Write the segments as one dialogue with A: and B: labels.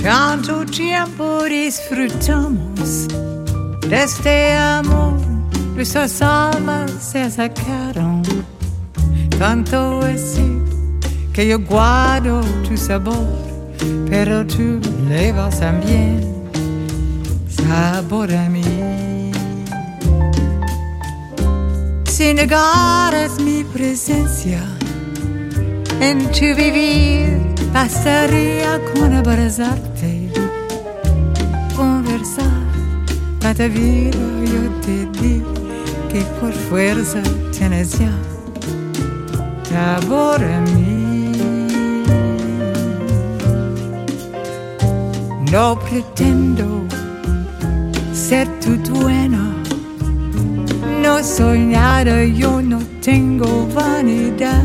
A: Tanto tiempo disfrutamos de este amor, nuestras almas se acercaron. Tanto así que yo guardo tu sabor, pero tú le vas también sabor a mí. Si negaras mi presencia en tu vivir, bastaría con abrazarte, conversar. Cada vida yo te di que por fuerza tienes ya sabor a mí. No pretendo ser tu dueño, no soy nada, yo no tengo vanidad.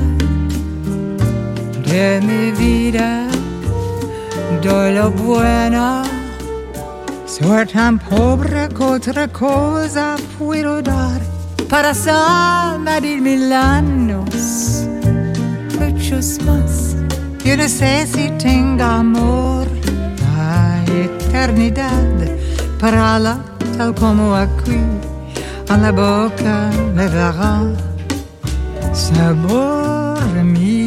A: De mi vida doy lo bueno, soy tan pobre que otra cosa puedo dar. Para salvar 1000 años, muchos más, yo no sé si tengo amor, la eternidad, para la tal como aquí, a la boca le dará sabor a mí.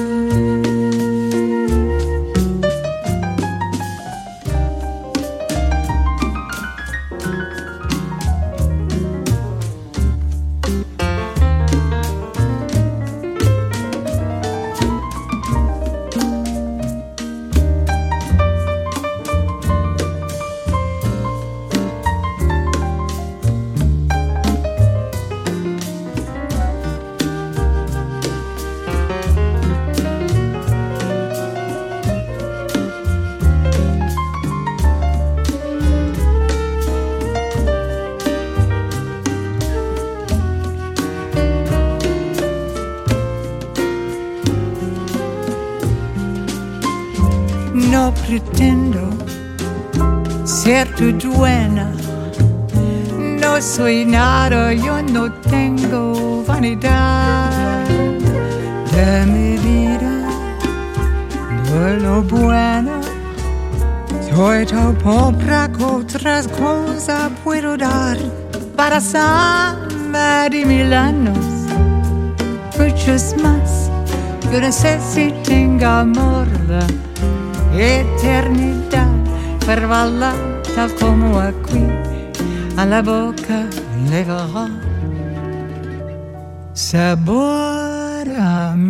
A: No pretendo ser tu dueña, no soy nada, yo no tengo vanidad. De mi vida doy lo bueno, soy tan pobre que otras cosas puedo dar. Para salvar 1000 años, muchos más, yo no sé si tengo amor, la eternidad, per ballare tal como aquí, alla boca le dará sabor a mí.